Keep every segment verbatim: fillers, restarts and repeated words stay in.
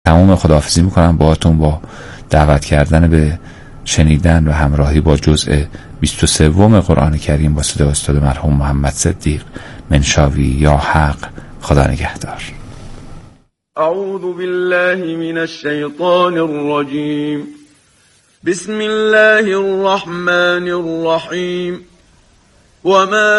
تمام خداحافظی میکنم باهاتون با دعوت کردن به شنیدن و همراهی با جزء بیست و سه قرآن کریم با صدای استاد مرحوم محمد صدیق منشاوی. یا حق. خدا نگهدار. اعوذ بالله من الشیطان الرجیم. بسم الله الرحمن الرحیم. وما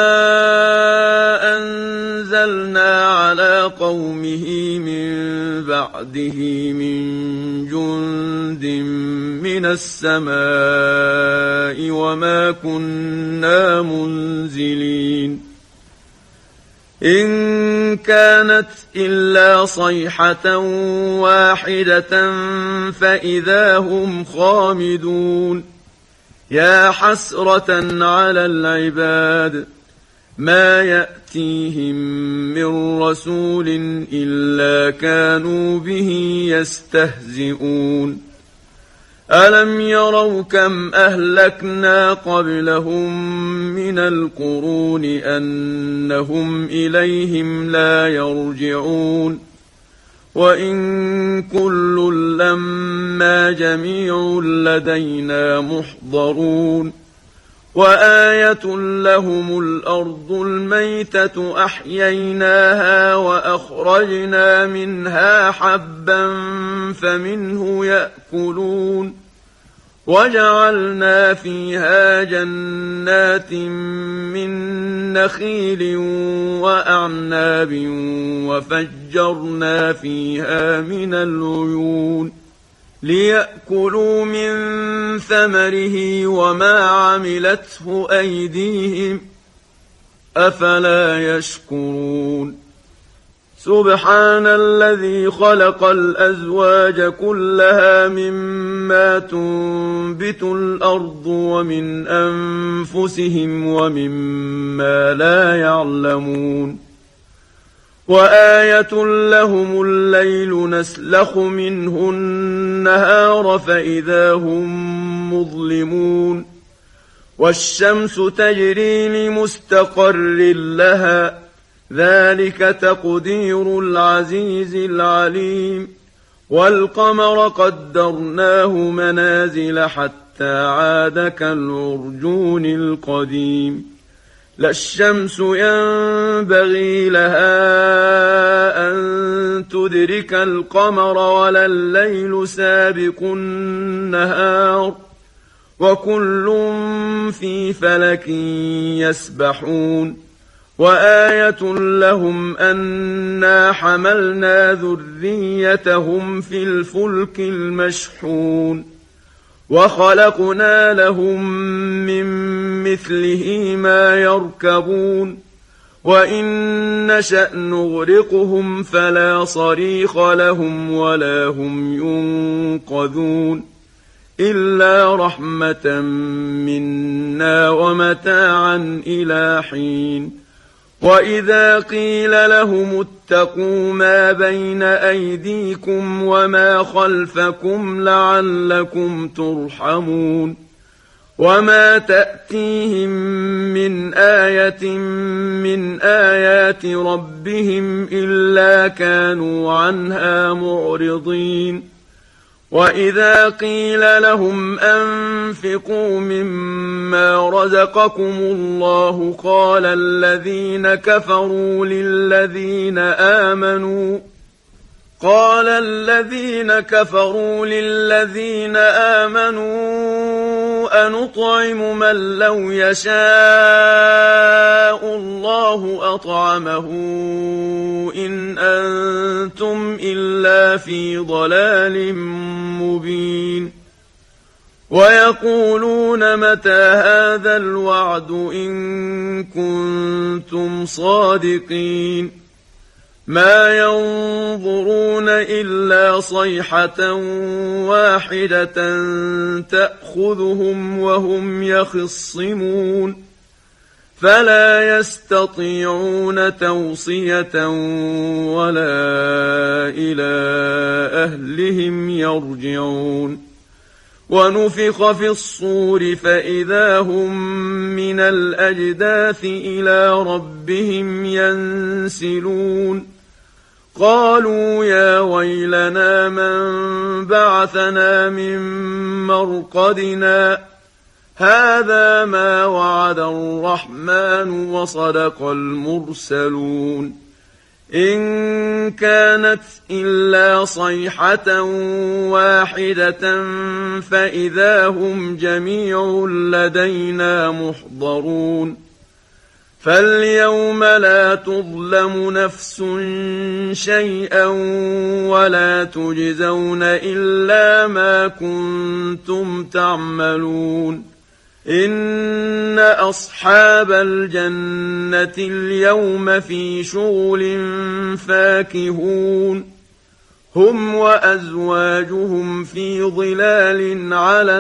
أنزلنا على قومه من بعده من جند من السماء وما كنا منزلين إن كانت إلا صيحة واحدة فإذا هم خامدون. يا حسرة على العباد ما يأتيهم من رسول إلا كانوا به يستهزئون. ألم يروا كم أهلكنا قبلهم من القرون أنهم إليهم لا يرجعون. وإن كل لما جميع لدينا محضرون. وآية لهم الأرض الميتة أحييناها وأخرجنا منها حبا فمنه يأكلون. وجعلنا فيها جنات من نخيل وأعناب وفجرنا فيها من العيون ليأكلوا من ثمره وما عملته أيديهم أفلا يشكرون. سبحان الذي خلق الأزواج كلها مما تنبت الأرض ومن أنفسهم ومما لا يعلمون. وآية لهم الليل نسلخ منه النهار فإذا هم مظلمون. والشمس تجري لمستقر لها ذلك تقدير العزيز العليم. والقمر قدرناه منازل حتى عاد كالعرجون القديم. لا الشمس ينبغي لها أن تدرك القمر ولا الليل سابق النهار وكل في فلك يسبحون. وآية لهم أنا حملنا ذريتهم في الفلك المشحون. وخلقنا لهم من مثله ما يركبون. وإن نشأ نغرقهم فلا صريخ لهم ولا هم ينقذون إلا رحمة منا ومتاعا إلى حين. وإذا قيل لهم اتقوا ما بين أيديكم وما خلفكم لعلكم ترحمون. وما تأتيهم من آية من آيات ربهم إلا كانوا عنها معرضين. وإذا قيل لهم أنفقوا مما رزقكم الله قال الذين كفروا للذين آمنوا قال الذين كفروا للذين آمنوا أنطعم من لو يشاء الله أطعمه إن أنتم إلا في ضلال مبين. ويقولون متى هذا الوعد إن كنتم صادقين. ما ينظرون إلا صيحة واحدة تأخذهم وهم يخصمون. فلا يستطيعون توصية ولا إلى أهلهم يرجعون. ونفخ في الصور فإذا هم من الأجداث إلى ربهم ينسلون. قالوا يا ويلنا من بعثنا من مرقدنا هذا ما وعد الرحمن وصدق المرسلون إن كانت إلا صيحة واحدة فإذا هم جميع لدينا محضرون فاليوم لا تظلم نفس شيئا ولا تجزون إلا ما كنتم تعملون إن أصحاب الجنة اليوم في شغل فاكهون هم وأزواجهم في ظلال على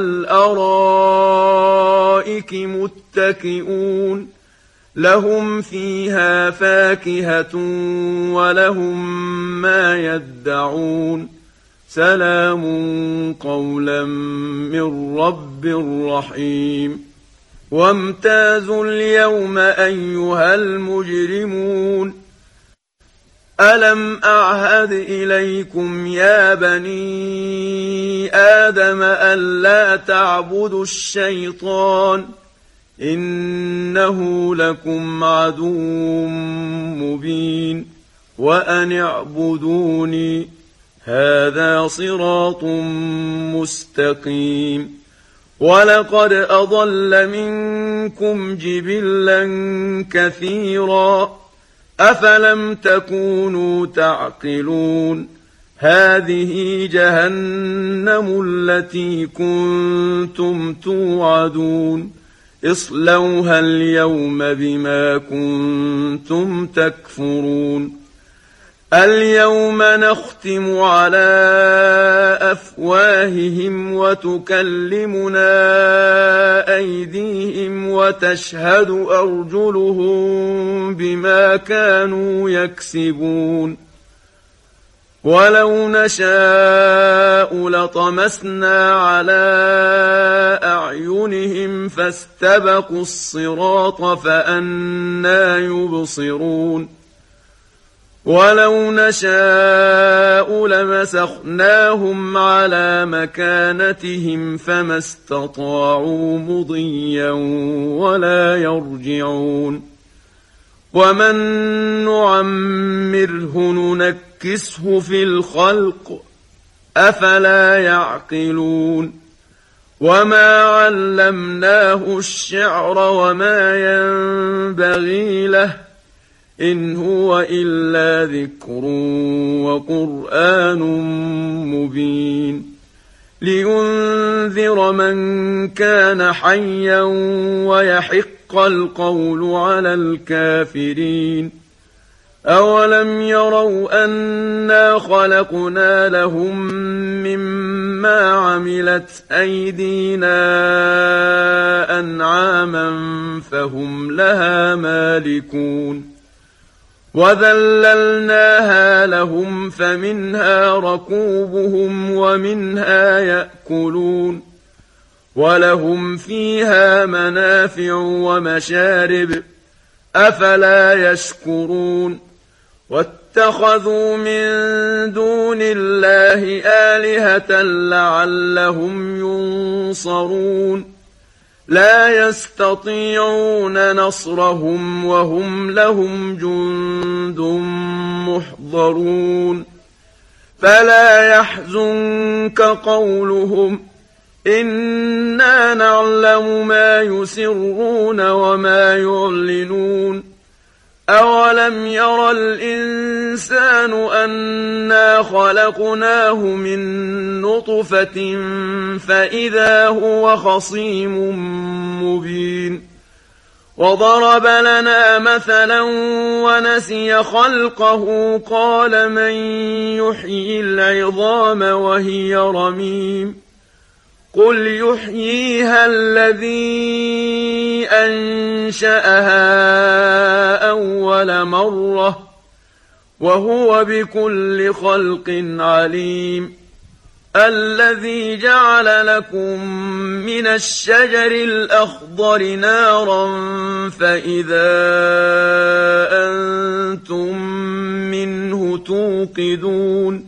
الأرائك متكئون لهم فيها فاكهة ولهم ما يدعون سلام قولا من رب رحيم وامتازوا اليوم أيها المجرمون ألم أعهد إليكم يا بني آدم ألا تعبدوا الشيطان إنه لكم عدو مبين وأن اعبدوني هذا صراط مستقيم ولقد أضل منكم جبلا كثيرا أفلم تكونوا تعقلون هذه جهنم التي كنتم توعدون اصلوها اليوم بما كنتم تكفرون اليوم نختم على أفواههم وتكلمنا أيديهم وتشهد أرجلهم بما كانوا يكسبون ولو نشاء لطمسنا على أعينهم فاستبقوا الصراط فأنى يبصرون ولو نشاء لمسخناهم على مكانتهم فما استطاعوا مضيا ولا يرجعون ومن نعمره ننكسه في الخلق أفلا يعقلون وما علمناه الشعر وما ينبغي له إن هو إلا ذكر وقرآن مبين لينذر من كان حيا ويحق القول على الكافرين أولم يروا أنا خلقنا لهم مما عملت أيدينا أنعاما فهم لها مالكون وذللناها لهم فمنها ركوبهم ومنها يأكلون ولهم فيها منافع ومشارب أفلا يشكرون واتخذوا من دون الله آلهة لعلهم ينصرون لا يستطيعون نصرهم وهم لهم جند محضرون فلا يحزنك قولهم إنا نعلم ما يسرون وما يعلنون أولم ير الإنسان أنا خلقناه من نطفة فإذا هو خصيم مبين وضرب لنا مثلا ونسي خلقه قال من يحيي العظام وهي رميم قل يحييها الذي أنشأها أول مرة وهو بكل خلق عليم الذي جعل لكم من الشجر الأخضر نارا فإذا أنتم منه توقدون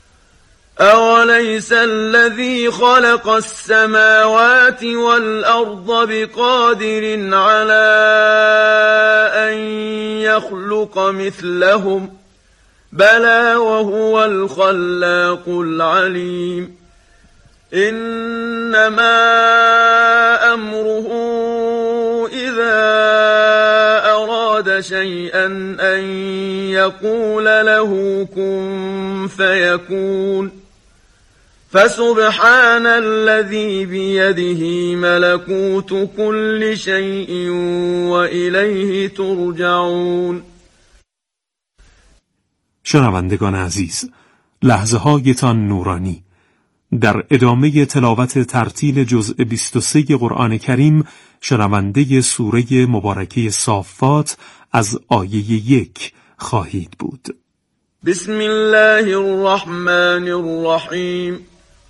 أوليس الذي خلق السماوات والأرض بقادر على أن يخلق مثلهم بلى وهو الخلاق العليم إنما أمره إذا أراد شيئا أن يقول له كن فيكون فسبحان الذي بيده ملكوت كل شيء وإليه ترجعون. شنوندگان عزیز، لحظه هایتان نورانی. در ادامه تلاوت ترتیل جزء بیست و سه قرآن کریم شنونده سوره مبارکه صافات از آیه یک خواهید بود. بسم الله الرحمن الرحیم.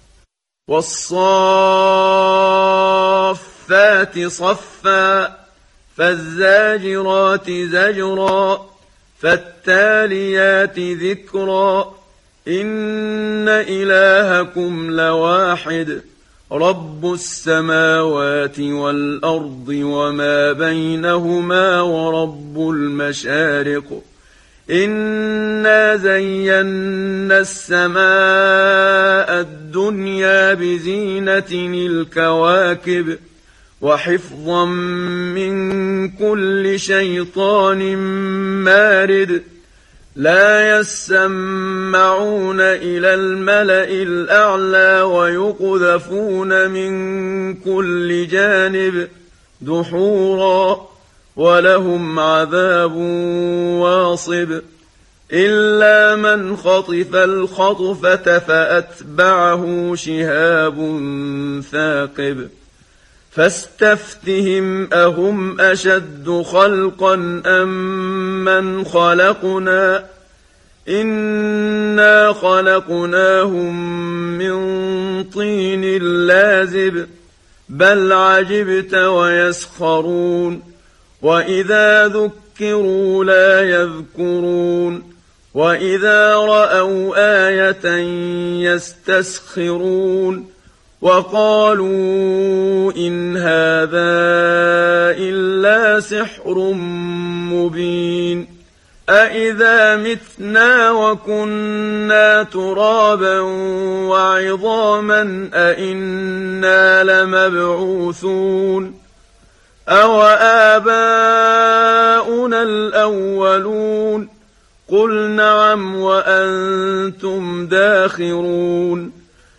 والصافات صفا فالزاجرات زجرا فالتاليات ذكرا إن إلهكم لواحد رب السماوات والأرض وما بينهما ورب المشارق إنا زينا السماء الدنيا بزينة الكواكب وحفظا من كل شيطان مارد لا يسمعون إلى الملأ الأعلى ويقذفون من كل جانب دحورا ولهم عذاب واصب إلا من خطف الخطفة فأتبعه شهاب ثاقب فاستفتهم أهم أشد خلقا أم من خلقنا إنا خلقناهم من طين لازب بل عجبت ويسخرون وإذا ذكروا لا يذكرون وإذا رأوا آية يستسخرون وقالوا إن هذا إلا سحر مبين أإذا متنا وكنا ترابا وعظاما أإنا لمبعوثون أو آباؤنا الأولون قل نعم وأنتم داخرون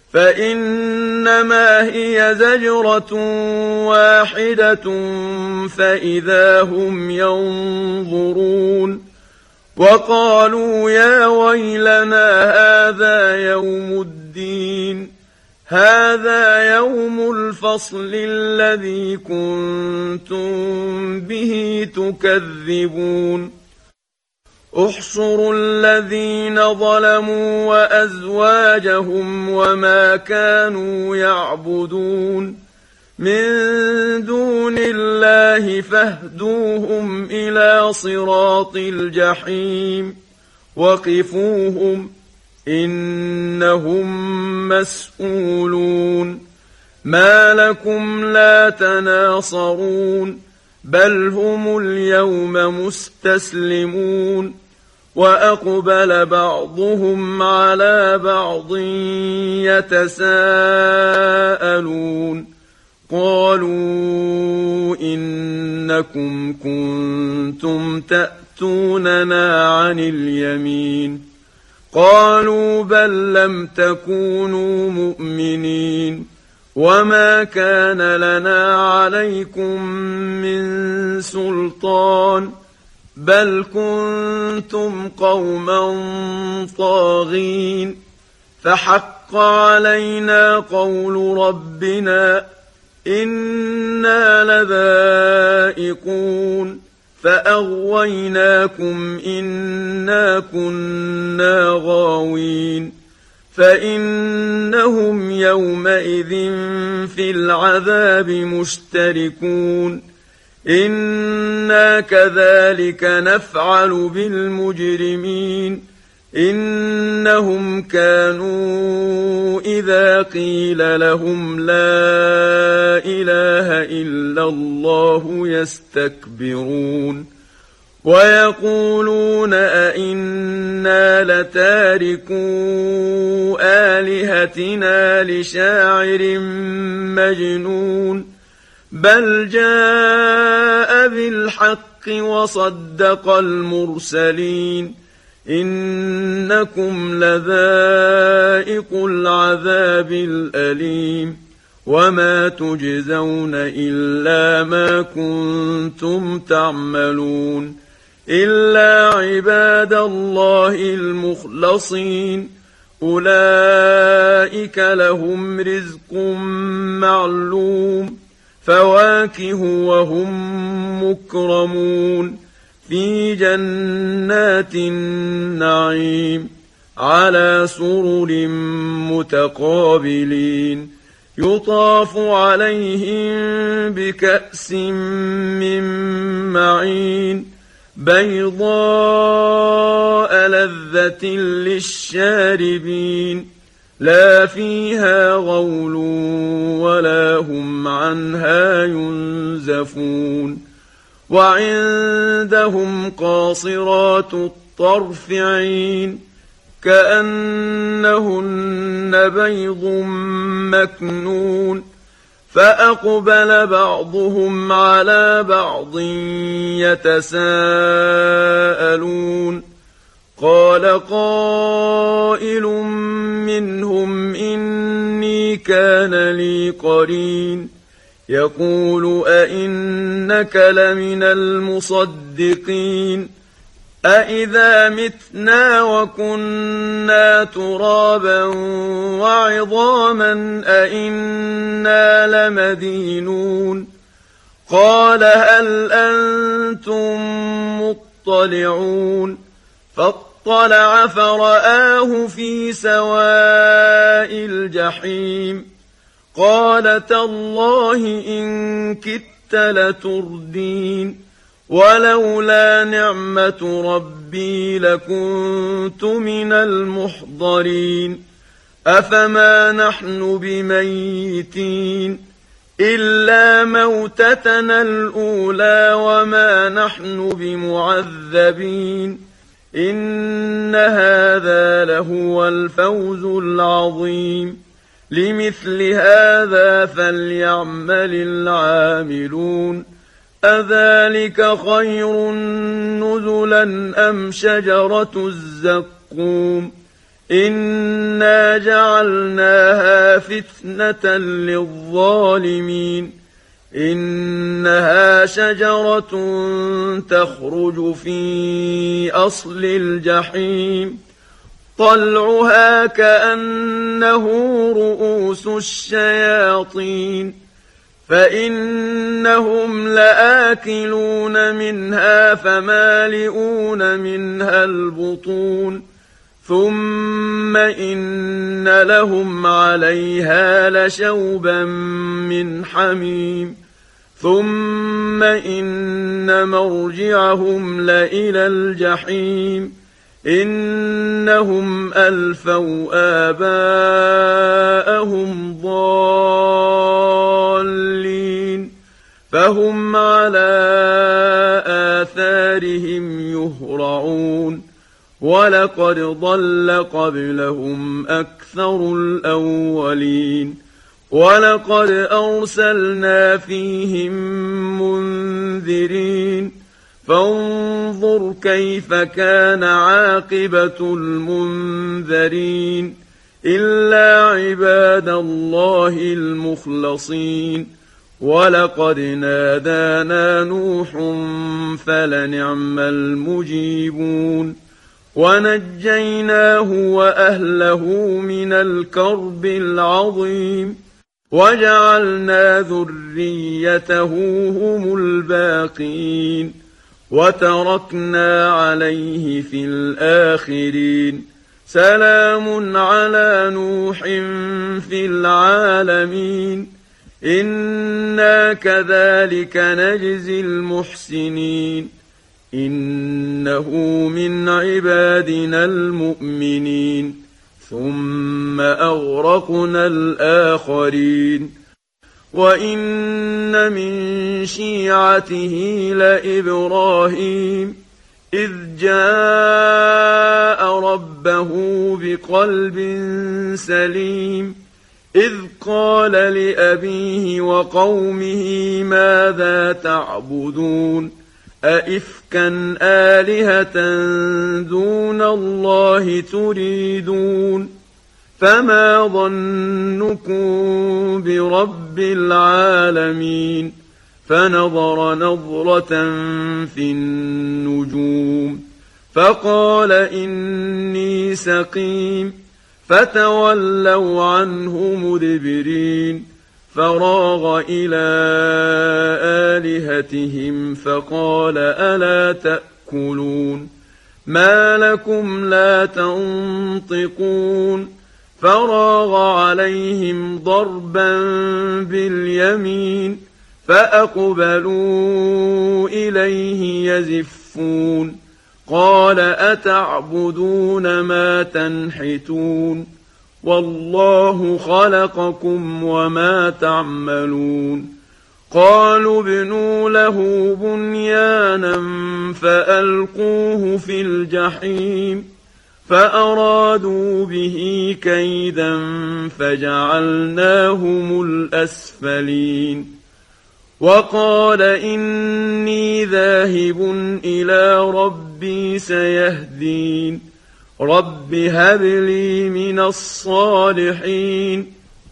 فإنما هي زجرة واحدة فإذا هم ينظرون وقالوا يا ويلنا هذا يوم الدين هذا يوم الفصل الذي كنتم به تكذبون احشروا الذين ظلموا وأزواجهم وما كانوا يعبدون من دون الله فاهدوهم إلى صراط الجحيم وقفوهم إنهم مسؤولون ما لكم لا تناصرون بل هم اليوم مستسلمون وأقبل بعضهم على بعض يتساءلون قالوا إنكم كنتم تأتوننا عن اليمين قالوا بل لم تكونوا مؤمنين وما كان لنا عليكم من سلطان بل كنتم قوما طاغين فحق علينا قول ربنا إنا لذائقون فأغويناكم إنا كنا غاوين فإنهم يومئذ في العذاب مشتركون إنا كذلك نفعل بالمجرمين إنهم كانوا إذا قيل لهم لا إله إلا الله يستكبرون ويقولون أئنا لتاركو آلهتنا لشاعر مجنون بل جاء بالحق وصدق المرسلين إنكم لذائقو العذاب الأليم وما تجزون إلا ما كنتم تعملون إلا عباد الله المخلصين أولئك لهم رزق معلوم فواكه وهم مكرمون في جنات النعيم على سرر متقابلين يطاف عليهم بكأس من معين بيضاء لذة للشاربين لا فيها غول ولا هم عنها ينزفون وعندهم قاصرات الطرف عين كأنهن بيض مكنون فأقبل بعضهم على بعض يتساءلون قال قائل منهم إني كان لي قرين يقول أئنك لمن المصدقين أئذا متنا وكنا ترابا وعظاما أئنا لمدينون قال هل أنتم مطلعون فاطلع فرآه في سواء الجحيم قال تالله إن كدت لتردين ولولا نعمة ربي لكنت من المحضرين أفما نحن بميتين إلا موتتنا الأولى وما نحن بمعذبين إن هذا لهو الفوز العظيم لمثل هذا فليعمل العاملون أذلك خير نزلا أم شجرة الزقوم إنا جعلناها فتنة للظالمين إنها شجرة تخرج في أصل الجحيم طلعها كأنه رؤوس الشياطين فإنهم لآكلون منها فمالئون منها البطون ثم إن لهم عليها لشوبا من حميم ثم إن مرجعهم لإلى الجحيم إنهم ألفوا آباءهم ضالين فهم على آثارهم يهرعون ولقد ضل قبلهم أكثر الأولين ولقد أرسلنا فيهم منذرين فانظر كيف كان عاقبة المنذرين إلا عباد الله المخلصين ولقد نادانا نوح فلنعم المجيبون ونجيناه وأهله من الكرب العظيم وجعلنا ذريته هم الباقين وتركنا عليه في الآخرين سلام على نوح في العالمين إنا كذلك نجزي المحسنين إنه من عبادنا المؤمنين ثم أغرقنا الآخرين وإن من شيعته لإبراهيم إذ جاء ربه بقلب سليم إذ قال لأبيه وقومه ماذا تعبدون أئفكا آلهة دون الله تريدون فما ظنكم برب العالمين فنظر نظرة في النجوم فقال إني سقيم فتولوا عنه مدبرين فراغ إلى آلهتهم فقال ألا تأكلون ما لكم لا تنطقون فراغ عليهم ضربا باليمين فأقبلوا إليه يزفون قال أتعبدون ما تنحتون والله خلقكم وما تعملون قالوا ابنوا له بنيانا فألقوه في الجحيم فأرادوا به كيدا فجعلناهم الأسفلين وقال إني ذاهب إلى ربي سيهدين رب هب لي من الصالحين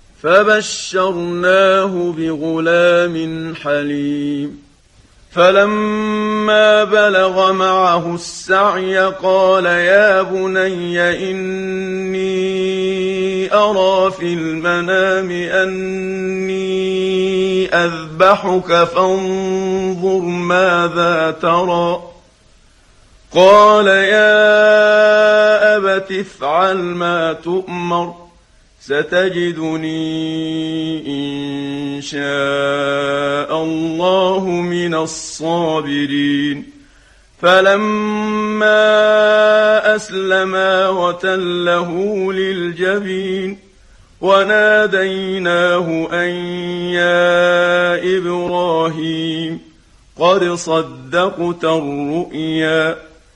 فبشرناه بغلام حليم فلما بلغ معه السعي قال يا بني إني أرى في المنام أني أذبحك فانظر ماذا ترى قال يا أبت افعل ما تؤمر ستجدني إن شاء الله من الصابرين فلما أسلما وتله للجبين وناديناه أن يا إبراهيم قد صدقت الرؤيا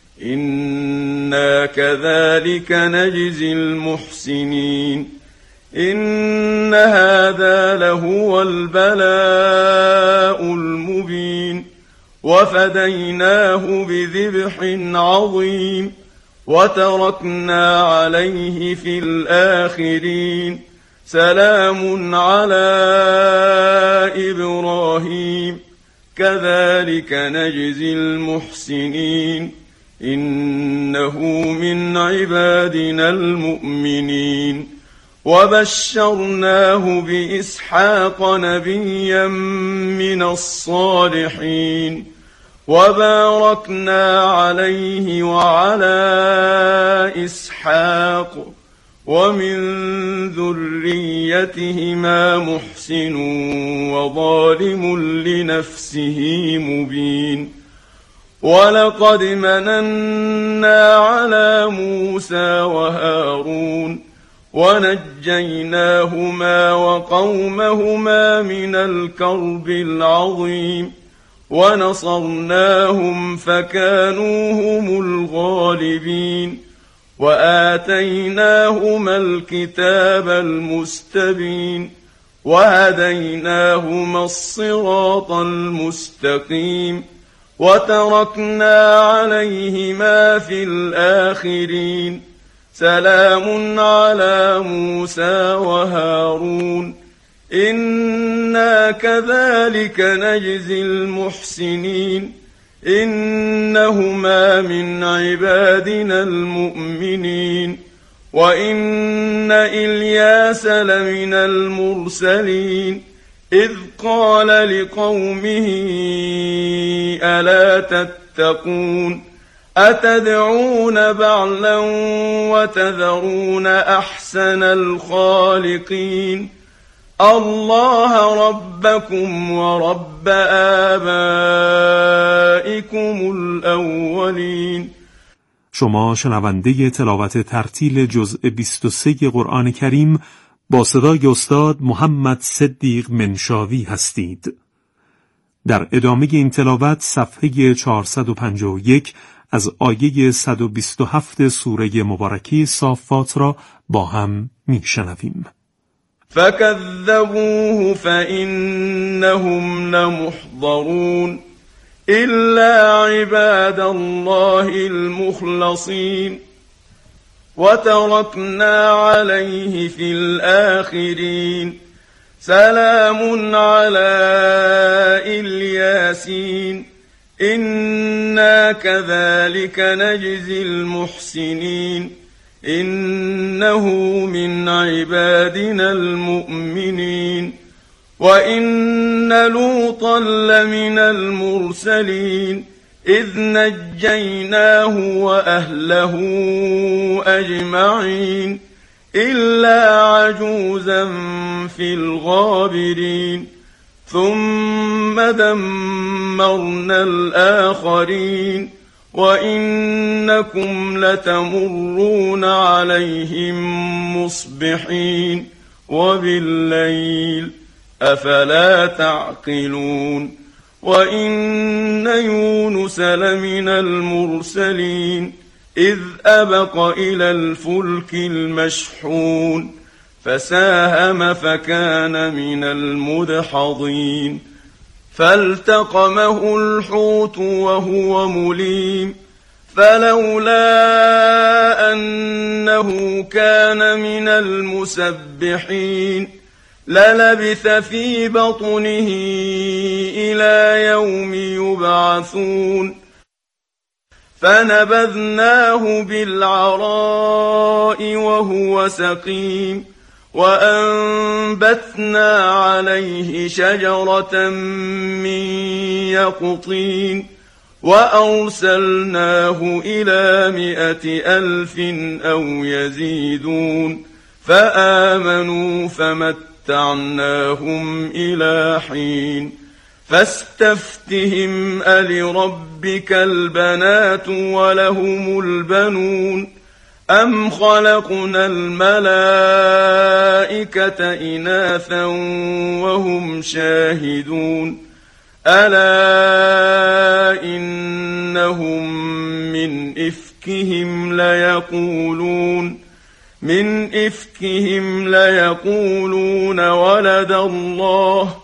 إنا كذلك نجزي المحسنين إن هذا لهو البلاء المبين وفديناه بذبح عظيم وتركنا عليه في الآخرين سلام على إبراهيم كذلك نجزي المحسنين إنه من عبادنا المؤمنين وبشرناه بإسحاق نبيا من الصالحين وباركنا عليه وعلى إسحاق ومن ذريتهما محسن وظالم لنفسه مبين ولقد مننا على موسى وهارون ونجيناهما وقومهما من الكرب العظيم ونصرناهم فكانوا هم الغالبين وآتيناهما الكتاب المستبين وهديناهما الصراط المستقيم وتركنا عليهما في الآخرين سلام على موسى وهارون إنا كذلك نجزي المحسنين إنهما من عبادنا المؤمنين وإن إلياس لمن المرسلين إذ قال لقومه ألا تتقون أتدعون بعلا وتذرون أحسن الخالقين الله ربكم ورب آبائكم الأولین. شما شنونده تلاوت ترتیل جزء بیست و سه قرآن کریم با صدای استاد محمد صدیق منشاوی هستید. در ادامه این تلاوت صفحه چهارصد و پنجاه و یک از آیه صد و بیست و هفت سوره مبارکه صافات را با هم میشنویم. فكذبوه فإنهم لمحضرون إلا عباد الله المخلصين وتركنا عليه في الآخرين سلام على الياسين إنا كذلك نجزي المحسنين إنه من عبادنا المؤمنين وإن لوطا لمن المرسلين إذ نجيناه وأهله أجمعين إلا عجوزا في الغابرين ثم دمرنا الآخرين وإنكم لتمرون عليهم مصبحين وبالليل أفلا تعقلون وإن يونس لمن المرسلين إذ أبق إلى الفلك المشحون فساهم فكان من المدحضين فالتقمه الحوت وهو مليم فلولا أنه كان من المسبحين للبث في بطنه إلى يوم يبعثون فنبذناه بالعراء وهو سقيم وأنبتنا عليه شجرة من يقطين وأرسلناه إلى مئة ألف أو يزيدون فآمنوا فمتعناهم إلى حين فاستفتهم ألربك البنات ولهم البنون أم خلقنا الملائكة إناثا وهم شاهدون ألا إنهم من إفكهم ليقولون من إفكهم ليقولون ولد الله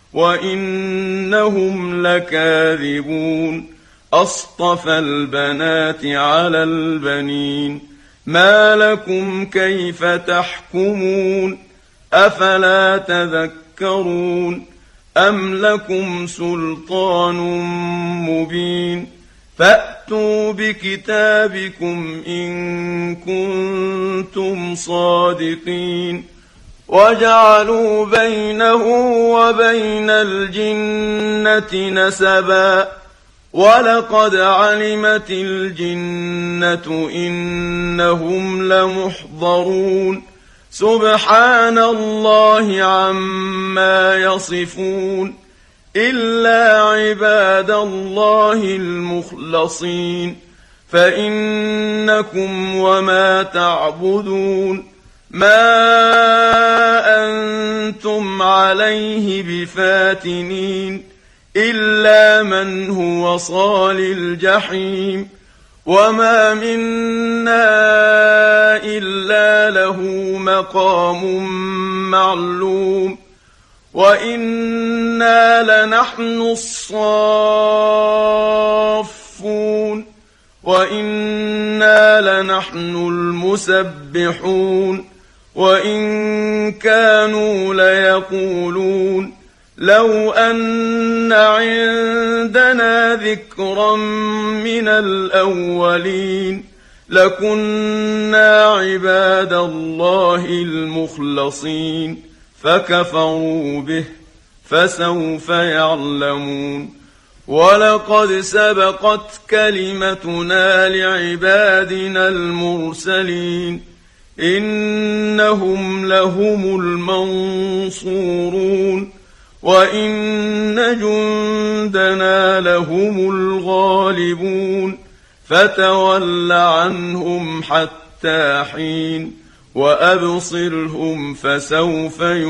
وإنهم لكاذبون أصطفى البنات على البنين ما لكم كيف تحكمون أفلا تذكرون أم لكم سلطان مبين فأتوا بكتابكم إن كنتم صادقين وجعلوا بينه وبين الجنة نسبا ولقد علمت الجنة إنهم لمحضرون سبحان الله عما يصفون إلا عباد الله المخلصين فإنكم وما تعبدون ما أنتم عليه بفاتنين إلا من هو صال الجحيم وما منا إلا له مقام معلوم وإنا لنحن الصافون وإنا لنحن المسبحون وإن كانوا ليقولون لو أن عندنا ذكرا من الأولين لكنا عباد الله المخلصين فكفروا به فسوف يعلمون ولقد سبقت كلمتنا لعبادنا المرسلين إنهم لهم المنصورون وإن جندنا لهم الغالبون فتول عنهم حتى حين وأبصرهم فسوف يبصرون